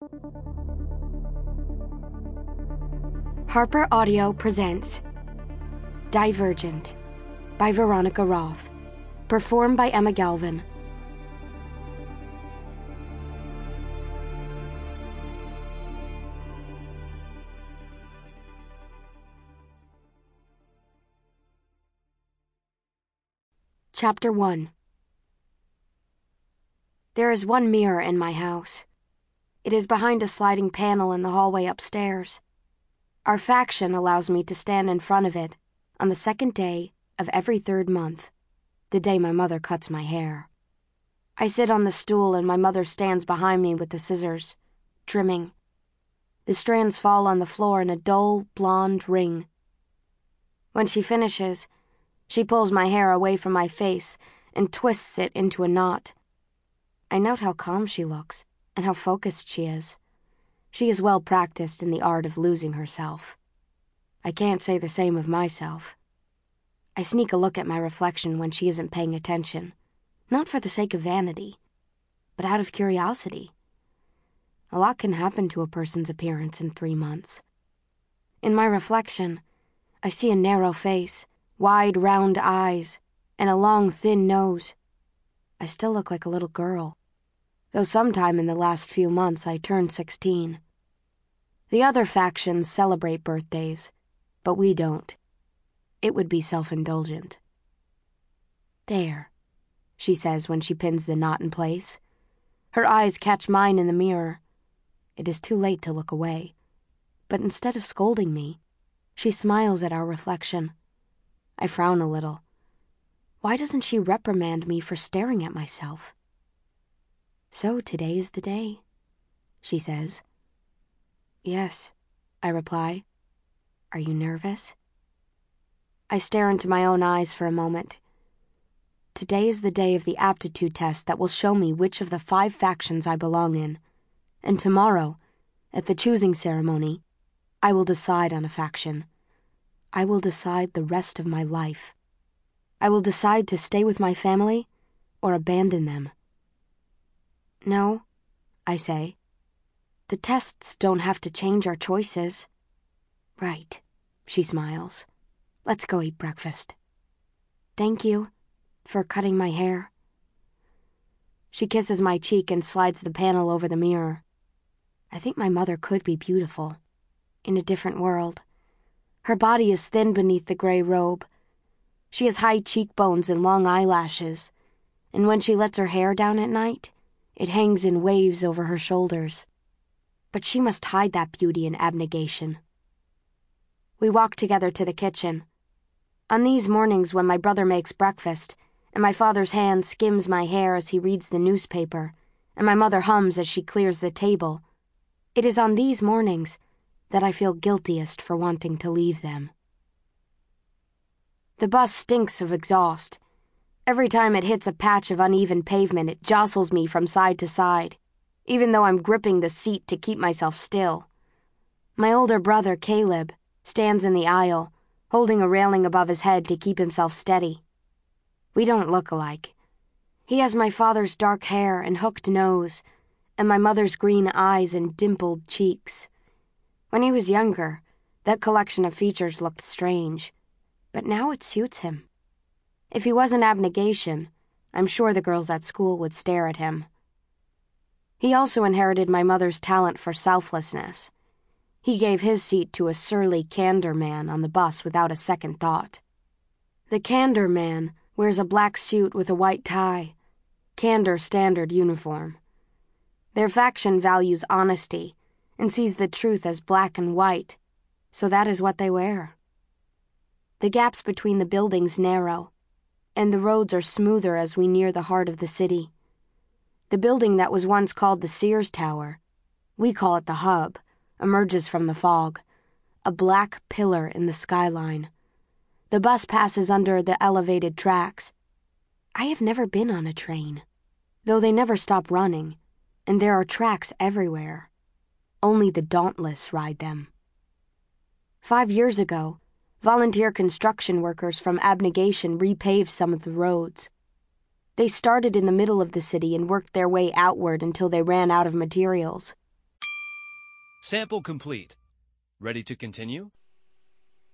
Harper Audio presents Divergent by Veronica Roth, performed by Emma Galvin. Chapter 1. There is one mirror in my house. It is behind a sliding panel in the hallway upstairs. Our faction allows me to stand in front of it on the second day of every third month, the day my mother cuts my hair. I sit on the stool and my mother stands behind me with the scissors, trimming. The strands fall on the floor in a dull, blonde ring. When she finishes, she pulls my hair away from my face and twists it into a knot. I note how calm she looks and how focused she is. She is well practiced in the art of losing herself. I can't say the same of myself. I sneak a look at my reflection when she isn't paying attention, not for the sake of vanity, but out of curiosity. A lot can happen to a person's appearance in 3 months. In my reflection, I see a narrow face, wide, round eyes, and a long, thin nose. I still look like a little girl, though sometime in the last few months I turned 16. The other factions celebrate birthdays, but we don't. It would be self-indulgent. "There," she says when she pins the knot in place. Her eyes catch mine in the mirror. It is too late to look away, but instead of scolding me, she smiles at our reflection. I frown a little. Why doesn't she reprimand me for staring at myself? "So today is the day," she says. "Yes," I reply. "Are you nervous?" I stare into my own eyes for a moment. Today is the day of the aptitude test that will show me which of the 5 factions I belong in, and tomorrow, at the choosing ceremony, I will decide on a faction. I will decide the rest of my life. I will decide to stay with my family or abandon them. "No," I say. "The tests don't have to change our choices." "Right," she smiles. "Let's go eat breakfast." "Thank you for cutting my hair." She kisses my cheek and slides the panel over the mirror. I think my mother could be beautiful, in a different world. Her body is thin beneath the gray robe. She has high cheekbones and long eyelashes, and when she lets her hair down at night, it hangs in waves over her shoulders. But she must hide that beauty in abnegation. We walk together to the kitchen. On these mornings when my brother makes breakfast, and my father's hand skims my hair as he reads the newspaper, and my mother hums as she clears the table, it is on these mornings that I feel guiltiest for wanting to leave them. The bus stinks of exhaust. Every time it hits a patch of uneven pavement, it jostles me from side to side, even though I'm gripping the seat to keep myself still. My older brother, Caleb, stands in the aisle, holding a railing above his head to keep himself steady. We don't look alike. He has my father's dark hair and hooked nose, and my mother's green eyes and dimpled cheeks. When he was younger, that collection of features looked strange, but now it suits him. If he wasn't abnegation, I'm sure the girls at school would stare at him. He also inherited my mother's talent for selflessness. He gave his seat to a surly Candor man on the bus without a second thought. The Candor man wears a black suit with a white tie, Candor standard uniform. Their faction values honesty and sees the truth as black and white, so that is what they wear. The gaps between the buildings narrow, and the roads are smoother as we near the heart of the city. The building that was once called the Sears Tower, we call it the Hub, emerges from the fog, a black pillar in the skyline. The bus passes under the elevated tracks. I have never been on a train, though they never stop running, and there are tracks everywhere. Only the dauntless ride them. 5 years ago, volunteer construction workers from Abnegation repaved some of the roads. They started in the middle of the city and worked their way outward until they ran out of materials. Sample complete. Ready to continue?